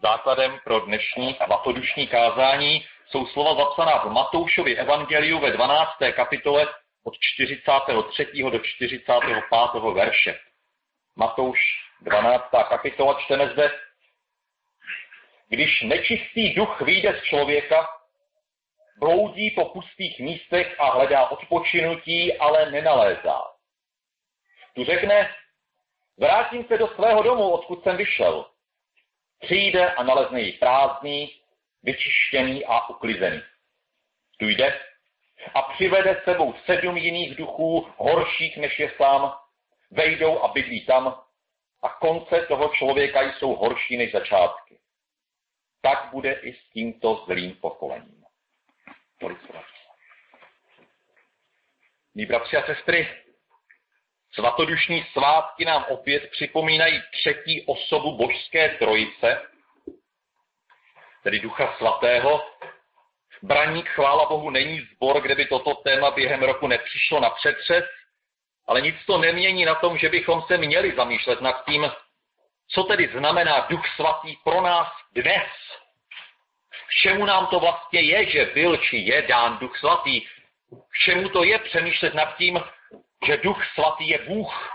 Základem pro dnešní svatodušní kázání jsou slova zapsaná v Matoušově evangeliu ve 12. kapitole od 43. do 45. verše. Matouš 12. kapitola, čteme zde: Když nečistý duch vyjde z člověka, bloudí po pustých místech a hledá odpočinutí, ale nenalézá. Tu řekne: vrátím se do svého domu, odkud jsem vyšel. Přijde a nalezne ji prázdný, vyčištěný a uklizený. Tu jde a přivede s sebou 7 jiných duchů, horších než je sám, vejdou a bydlí tam a konce toho člověka jsou horší než začátky. Tak bude i s tímto zlým pokolením. Mí bratři a sestry, svatodušní svátky nám opět připomínají třetí osobu božské trojice, tedy Ducha Svatého. Braník, chvála Bohu, není sbor, kde by toto téma během roku nepřišlo na přetřes, ale nic to nemění na tom, že bychom se měli zamýšlet nad tím, co tedy znamená Duch Svatý pro nás dnes. K čemu nám to vlastně je, že byl či je dán Duch Svatý? K čemu to je přemýšlet nad tím, že Duch Svatý je Bůh?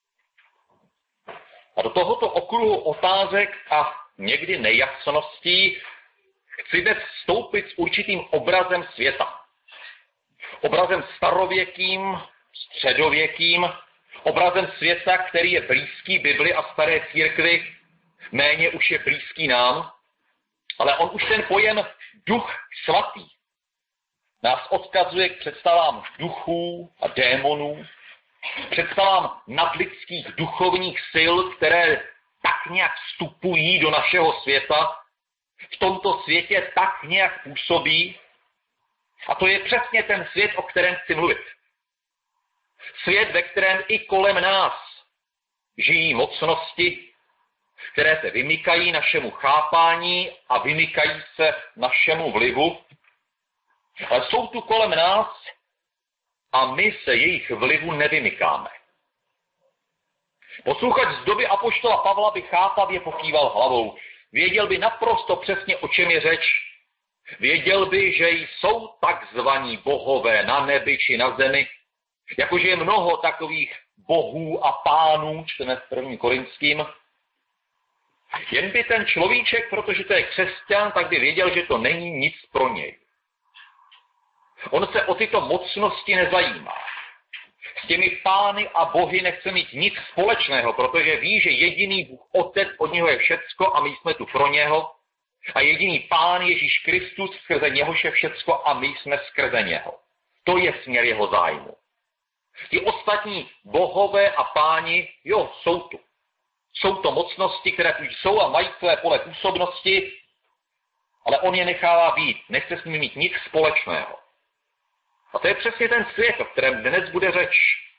A do tohoto okruhu otázek a někdy nejasností chci dnes vstoupit s určitým obrazem světa. Obrazem starověkým, středověkým, obrazem světa, který je blízký Bibli a staré církvi, méně už je blízký nám, ale on už ten pojem Duch Svatý nás odkazuje k představám duchů a démonů, představám nadlidských duchovních sil, které tak nějak vstupují do našeho světa, v tomto světě tak nějak působí. A to je přesně ten svět, o kterém chci mluvit. Svět, ve kterém i kolem nás žijí mocnosti, které se vymykají našemu chápání a vymykají se našemu vlivu. Ale jsou tu kolem nás a my se jejich vlivu nevymykáme. Posluchač z doby apoštola Pavla by chápavě pokýval hlavou. Věděl by naprosto přesně, o čem je řeč. Věděl by, že jsou takzvaní bohové na nebi či na zemi, jakože je mnoho takových bohů a pánů, čteme v 1. Korinským. Jen by ten človíček, protože to je křesťan, tak by věděl, že to není nic pro něj. On se o tyto mocnosti nezajímá. S těmi pány a bohy nechce mít nic společného, protože ví, že jediný Bůh Otec, od něho je všecko a my jsme tu pro něho. A jediný Pán Ježíš Kristus, skrze něhož je všecko a my jsme skrze něho. To je směr jeho zájmu. Ti ostatní bohové a páni, jo, jsou tu. Jsou to mocnosti, které tu jsou a mají své pole působnosti, ale on je nechává být, nechce s nimi mít nic společného. A to je přesně ten svět, o kterém dnes bude řeč.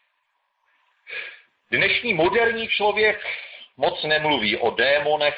Dnešní moderní člověk moc nemluví o démonech,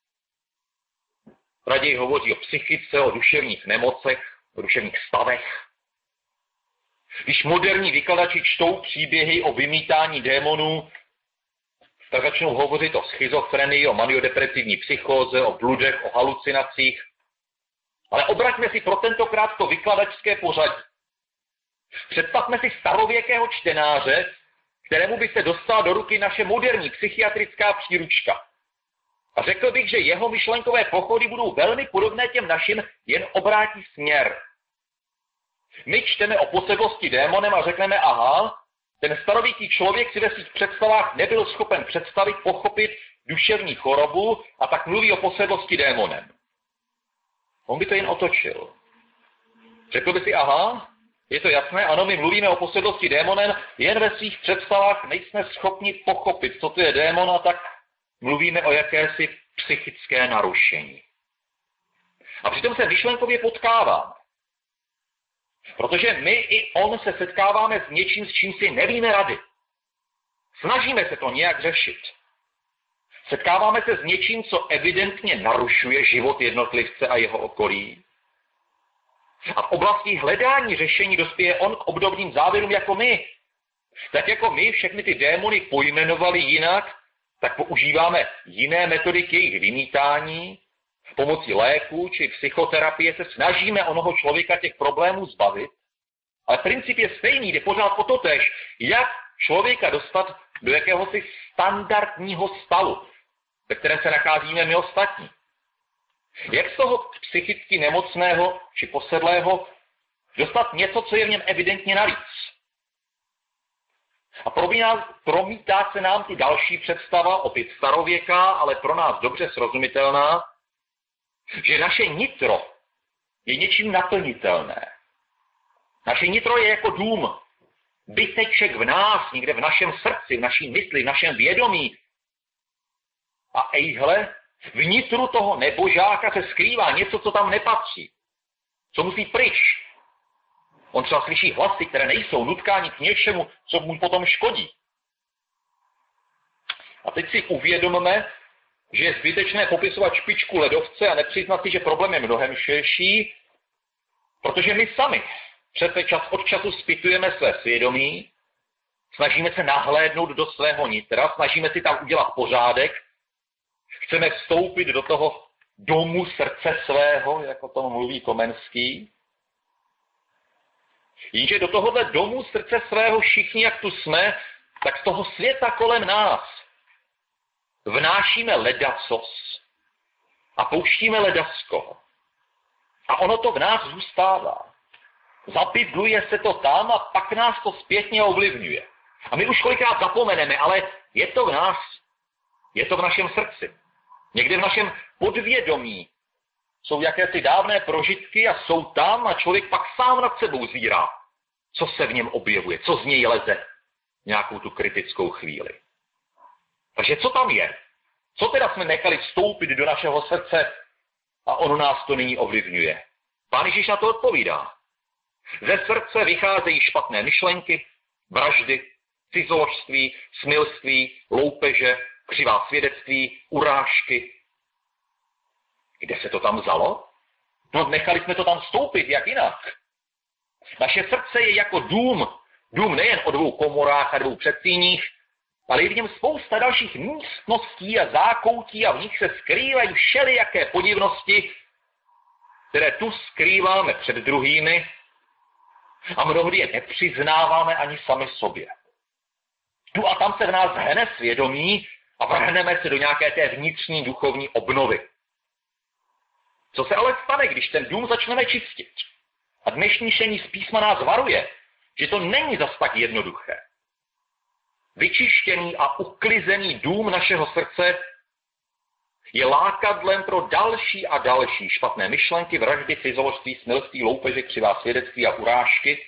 raději hovoří o psychice, o duševních nemocech, o duševních stavech. Když moderní vykladači čtou příběhy o vymítání démonů, tak začnou hovořit o schizofrenii, o maniodepresivní psychóze, o bludech, o halucinacích. Ale obraťme si pro tentokrát to vykladačské pořadí. Představme si starověkého čtenáře, kterému by se dostala do ruky naše moderní psychiatrická příručka. A řekl bych, že jeho myšlenkové pochody budou velmi podobné těm našim, jen obrátí směr. My čteme o posedlosti démonem a řekneme, aha, ten starověký člověk si ve svých představách nebyl schopen představit, pochopit duševní chorobu a tak mluví o posedlosti démonem. On by to jen otočil. Řekl by si, aha, je to jasné, ano, my mluvíme o posedlosti démonem, jen ve svých představách nejsme schopni pochopit, co to je démon, a tak mluvíme o jakési psychické narušení. A přitom se myšlenkově potkáváme. Protože my i on se setkáváme s něčím, s čím si nevíme rady. Snažíme se to nějak řešit. Setkáváme se s něčím, co evidentně narušuje život jednotlivce a jeho okolí. A v oblasti hledání řešení dospěje on k obdobným závěrům jako my. Tak jako my všechny ty démony pojmenovali jinak, tak používáme jiné metody k jejich vymítání Pomocí léku či psychoterapie se snažíme onoho člověka těch problémů zbavit, ale princip je stejný, jde pořád o to též, jak člověka dostat do jakéhosi standardního stavu, ve kterém se nacházíme my ostatní. Jak z toho psychicky nemocného či posedlého dostat něco, co je v něm evidentně navíc. A promítá se nám tu další představa, opět starověká, ale pro nás dobře srozumitelná, že naše nitro je něčím naplnitelné. Naše nitro je jako dům, byteček v nás, někde v našem srdci, v naší mysli, v našem vědomí. A ejhle, v nitru toho nebožáka se skrývá něco, co tam nepatří, co musí pryč. On třeba slyší hlasy, které nejsou nutkáni k něčemu, co mu potom škodí. A teď si uvědomme, že je zbytečné popisovat špičku ledovce a nepřiznat si, že problém je mnohem širší, protože my sami přece čas od času zpytujeme své svědomí, snažíme se nahlédnout do svého nitra, snažíme si tam udělat pořádek, chceme vstoupit do toho domu srdce svého, jako to mluví Komenský. Jenže do tohohle domu srdce svého všichni, jak tu jsme, tak z toho světa kolem nás vnášíme ledacos a pouštíme ledasko. A ono to v nás zůstává. Zapydluje se to tam a pak nás to zpětně ovlivňuje. A my už kolikrát zapomeneme, ale je to v nás. Je to v našem srdci. Někde v našem podvědomí jsou jakési dávné prožitky a jsou tam a člověk pak sám nad sebou zírá, co se v něm objevuje, co z něj leze nějakou tu kritickou chvíli. Takže co tam je? Co teda jsme nechali vstoupit do našeho srdce a ono nás to nyní ovlivňuje? Pán Ježíš na to odpovídá. Ze srdce vycházejí špatné myšlenky, vraždy, cizoložství, smilství, loupeže, křivá svědectví, urážky. Kde se to tam vzalo? No, nechali jsme to tam vstoupit, jak jinak. Naše srdce je jako dům. Dům nejen o 2 komorách a 2 předsíních, ale je v něm spousta dalších místností a zákoutí a v nich se skrývají všelijaké podivnosti, které tu skrýváme před druhými a mnohdy je nepřiznáváme ani sami sobě. Tu a tam se v nás hne svědomí a vrhneme se do nějaké té vnitřní duchovní obnovy. Co se ale stane, když ten dům začneme čistit? A dnešní čtení z písma nás varuje, že to není zas tak jednoduché. Vyčištěný a uklizený dům našeho srdce je lákadlem pro další a další špatné myšlenky, vraždy, fyzoložství, smilství, loupeže, křivá svědectví a urážky.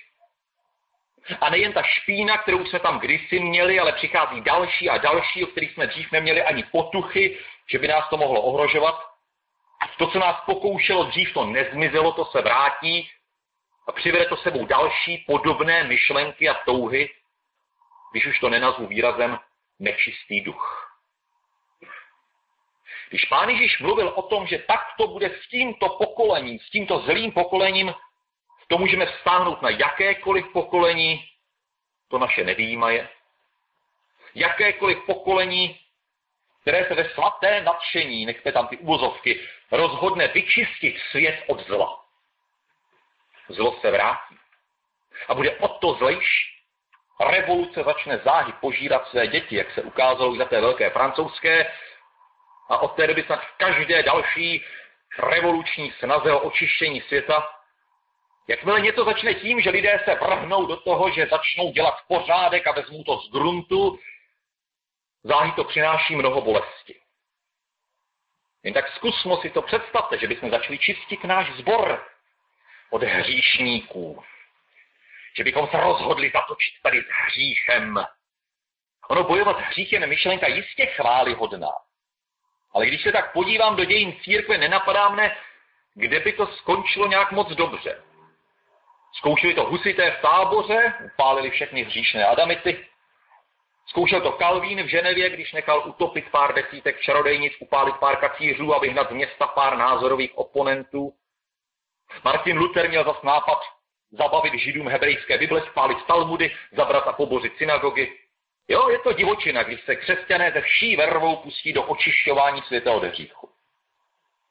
A nejen ta špína, kterou jsme tam kdysi měli, ale přichází další a další, o kterých jsme dřív neměli ani potuchy, že by nás to mohlo ohrožovat. To, co nás pokoušelo dřív, to nezmizelo, to se vrátí a přivede to sebou další podobné myšlenky a touhy, když už to nenazvu výrazem nečistý duch. Když Pán Ježíš mluvil o tom, že tak to bude s tímto pokolením, s tímto zlým pokolením, to můžeme vztáhnout na jakékoliv pokolení, to naše nevyjímaje. Jakékoliv pokolení, které se ve svaté nadšení, nechte tam ty uvozovky, rozhodne vyčistit svět od zla. Zlo se vrátí. A bude o to zlejší. Revoluce začne záhy požírat své děti, jak se ukázalo i za té velké francouzské, a od té doby snad v každé další revoluční snaze o očištění světa. Jakmile něco začne tím, že lidé se vrhnou do toho, že začnou dělat pořádek a vezmou to z gruntu, záhy to přináší mnoho bolesti. Jen tak zkusmo si to představte, že bychom začali čistit náš sbor od hříšníků. Že bychom se rozhodli zatočit tady s hříchem. Ono bojovat s hříchem je myšlenka jistě chvályhodná. Ale když se tak podívám do dějin církve, nenapadá mne, kde by to skončilo nějak moc dobře. Zkoušeli to husité v Táboře, upálili všechny hříšné adamity. Zkoušel to Kalvín v Ženevě, když nechal utopit pár desítek čarodejnic, upálit pár kacířů a vyhnat z města pár názorových oponentů. Martin Luther měl zas nápad zabavit Židům hebrejské Bible, spálit Talmudy, zabrat a pobořit synagogy. Jo, je to divočina, když se křesťané ze vší vervou pustí do očišťování světa od hříchu.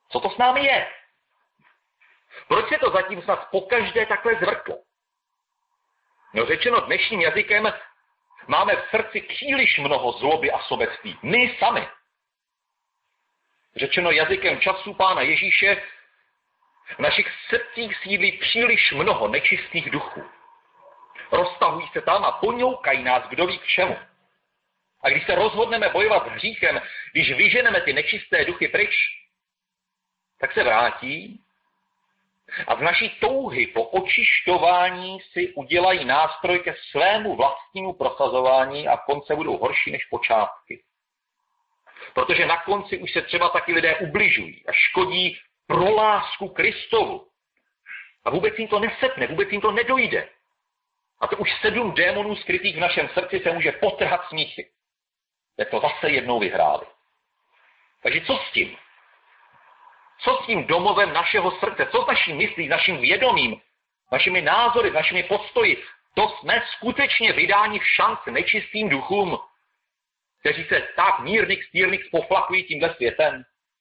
Co to s námi je? Proč se to zatím snad pokaždé takhle zvrtlo? No řečeno dnešním jazykem, máme v srdci příliš mnoho zloby a sobectví. My sami. Řečeno jazykem času Pána Ježíše, v našich srdcích sídlí příliš mnoho nečistých duchů. Roztahují se tam a ponoukají nás kdo ví k čemu. A když se rozhodneme bojovat s hříchem, když vyženeme ty nečisté duchy pryč, tak se vrátí a z naší touhy po očišťování si udělají nástroj ke svému vlastnímu prosazování a v konce budou horší než počátky. Protože na konci už se třeba taky lidé ubližují a škodí pro lásku Kristovu. A vůbec jim to nesetne, vůbec jim to nedojde. A to už 7 démonů skrytých v našem srdci se může potrhat smíchy. Jak to zase jednou vyhráli. Takže co s tím? Co s tím domovem našeho srdce? Co s naší myslí, s naším vědomím, našimi názory, našimi postoji? To jsme skutečně vydáni v šanci nečistým duchům, kteří se tak mírnix poflakují tímhle světem.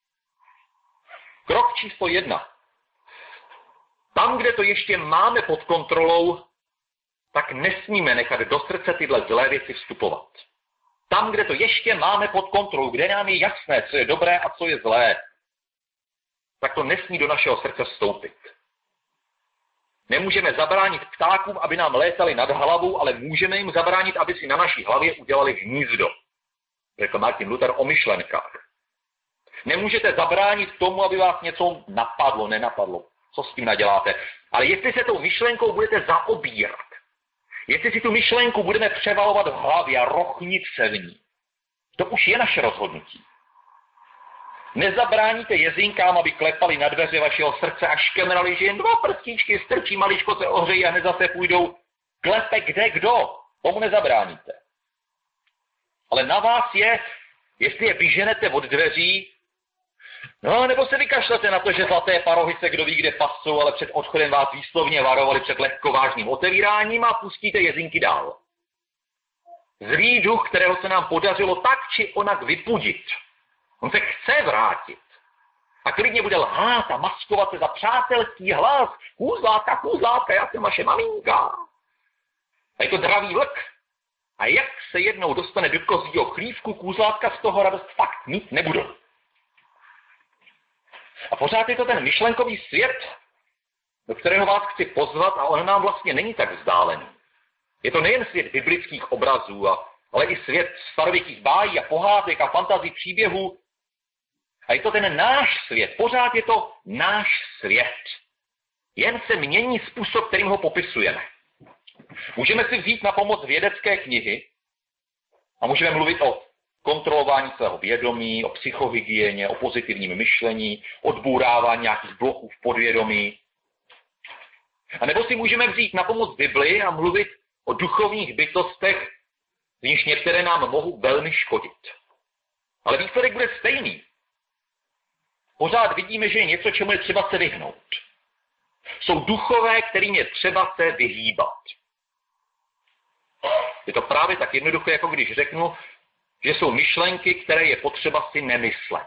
Krok číslo 1. Tam, kde to ještě máme pod kontrolou, tak nesmíme nechat do srdce tyhle zlé věci vstupovat. Tam, kde to ještě máme pod kontrolou, kde nám je jasné, co je dobré a co je zlé, tak to nesmí do našeho srdce vstoupit. Nemůžeme zabránit ptákům, aby nám létali nad hlavou, ale můžeme jim zabránit, aby si na naší hlavě udělali hnízdo. Řekl Martin Luther o myšlenkách. Nemůžete zabránit tomu, aby vás něco napadlo, nenapadlo. Co s tím naděláte? Ale jestli se tou myšlenkou budete zaobírat, jestli si tu myšlenku budeme převalovat v hlavě a rochnit se v ní, to už je naše rozhodnutí. Nezabráníte jezinkám, aby klepali na dveře vašeho srdce a škemrali, že jen 2 prstíčky strčí, maličko se ohřejí a hned zase půjdou. Klepe kde kdo? Tomu nezabráníte. Ale na vás je, jestli je vyženete od dveří, no, nebo se vykašlete na to, že zlaté parohy se kdo ví kde pasou, ale před odchodem vás výslovně varovali před lehkovážným otevíráním a pustíte jezinky dál. Zlý duch, kterého se nám podařilo tak či onak vypudit, on se chce vrátit. A klidně bude lhát a maskovat se za přátelský hlas. Kůzlátka, já jsem vaše maminka. A je to dravý vlk. A jak se jednou dostane do kozího chlívku, kůzlátka z toho radost fakt mít nebudou. A pořád je to ten myšlenkový svět, do kterého vás chci pozvat a on nám vlastně není tak vzdálený. Je to nejen svět biblických obrazů, ale i svět starověkých bájí a pohádek a fantazí příběhů. A je to ten náš svět. Pořád je to náš svět. Jen se mění způsob, kterým ho popisujeme. Můžeme si vzít na pomoc vědecké knihy a můžeme mluvit o kontrolování svého vědomí, o psychohygieně, o pozitivním myšlení, odbourávání nějakých bloků v podvědomí. A nebo si můžeme vzít na pomoc Bibli a mluvit o duchovních bytostech, z nichž některé nám mohou velmi škodit. Ale výsledek bude stejný. Pořád vidíme, že je něco, čemu je třeba se vyhnout. Jsou duchové, kterým je třeba se vyhýbat. Je to právě tak jednoduché, jako když řeknu, že jsou myšlenky, které je potřeba si nemyslet.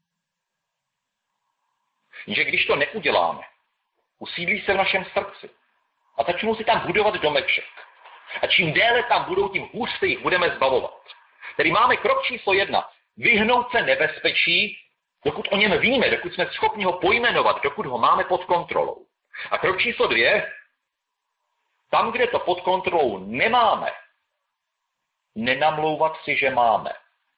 Jenže když to neuděláme, usídlí se v našem srdci a začnou si tam budovat domeček. A čím déle tam budou, tím hůř se jich budeme zbavovat. Tedy máme krok číslo 1. Vyhnout se nebezpečí, dokud o něm víme, dokud jsme schopni ho pojmenovat, dokud ho máme pod kontrolou. A krok číslo 2. Tam, kde to pod kontrolou nemáme, nenamlouvat si, že máme.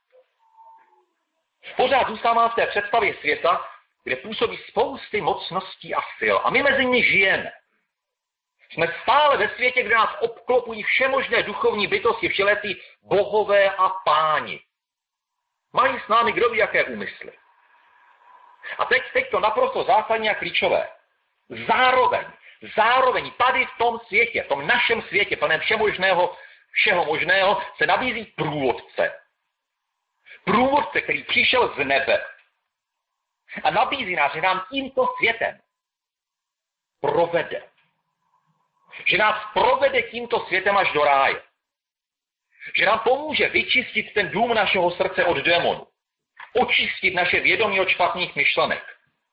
Pořád zůstává v té představě světa, kde působí spousty mocností a sil. A my mezi nimi žijeme. Jsme stále ve světě, kde nás obklopují všemožné duchovní bytosti, všeletí bohové a páni. Mají s námi kdo ví jaké úmysly. A teď to naprosto zásadní a klíčové. Zároveň tady v tom světě, v tom našem světě, plném všeho možného, se nabízí průvodce. Průvodce, který přišel z nebe a nabízí nás, že nám tímto světem provede. Že nás provede tímto světem až do ráje. Že nám pomůže vyčistit ten dům našeho srdce od démonů. Očistit naše vědomí od špatných myšlenek.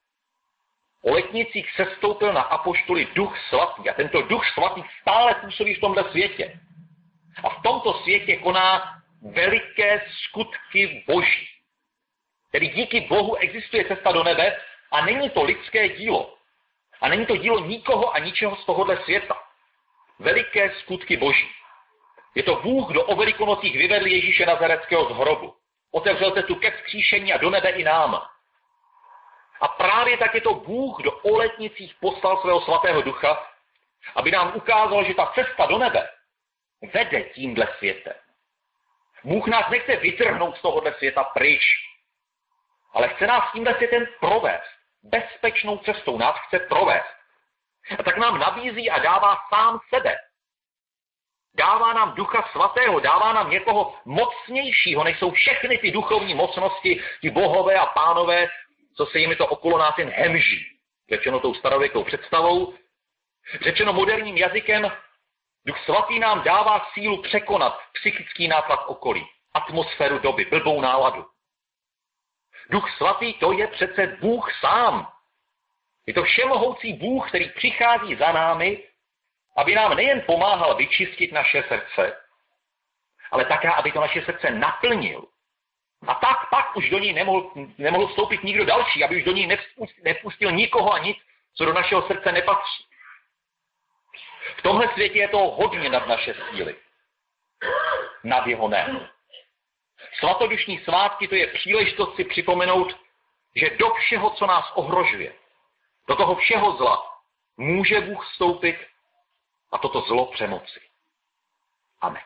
O letnicích sestoupil na apoštoly Duch Svatý a tento Duch Svatý stále působí v tomhle světě. A v tomto světě koná veliké skutky Boží. Tedy díky Bohu existuje cesta do nebe a není to lidské dílo. A není to dílo nikoho a ničeho z tohohle světa. Veliké skutky Boží. Je to Bůh, kdo o Velikonocích vyvedl Ježíše Nazareckého z hrobu. Otevřel cestu ke vzkříšení a do nebe i nám. A právě tak je to Bůh, kdo o letnicích poslal svého svatého ducha, aby nám ukázal, že ta cesta do nebe vede tímhle světem. Bůh nás nechce vytrhnout z tohohle světa pryč, ale chce nás tímhle světem provést. Bezpečnou cestou nás chce provést. A tak nám nabízí a dává sám sebe. Dává nám Ducha Svatého, dává nám někoho mocnějšího, než jsou všechny ty duchovní mocnosti, ti bohové a pánové, co se jimi to okolo nás jen hemží. Řečeno tou starověkou představou, řečeno moderním jazykem, Duch Svatý nám dává sílu překonat psychický nátlak okolí, atmosféru doby, blbou náladu. Duch Svatý, to je přece Bůh sám. Je to všemohoucí Bůh, který přichází za námi, aby nám nejen pomáhal vyčistit naše srdce, ale také, aby to naše srdce naplnil. A tak pak už do něj nemohl vstoupit nikdo další, aby už do něj nevpustil nikoho a nic, co do našeho srdce nepatří. V tomhle světě je to hodně nad naše síly. Nad jeho ne. Svatodušní svátky, to je příležitost si připomenout, že do všeho, co nás ohrožuje, do toho všeho zla, může Bůh vstoupit a toto zlo přemoci. Amen.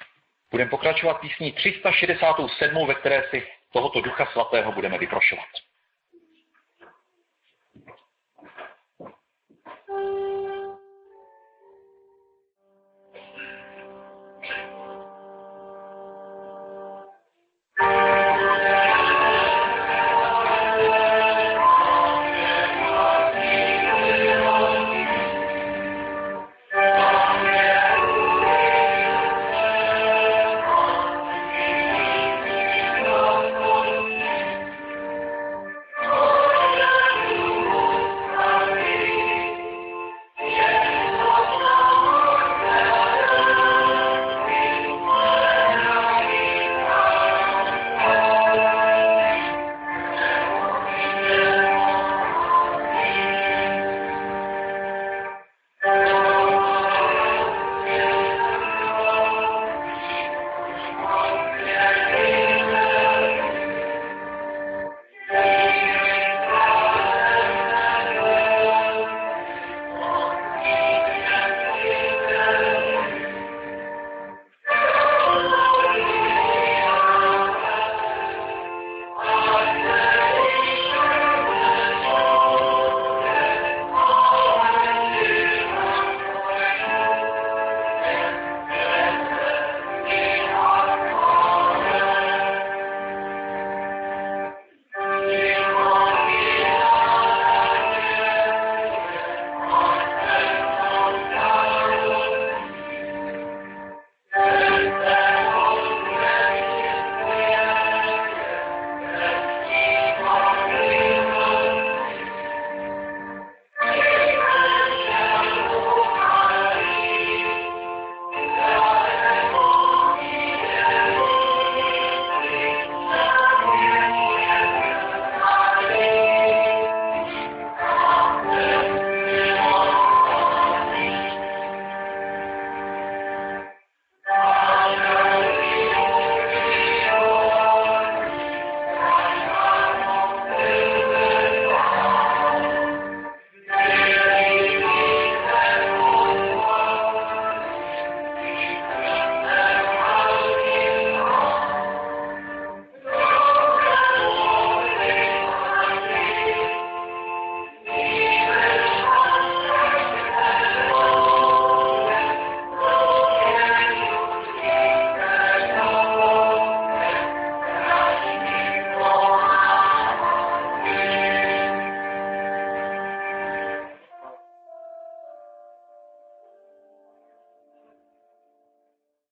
Budeme pokračovat písní 367, ve které si tohoto Ducha Svatého budeme vyprošovat.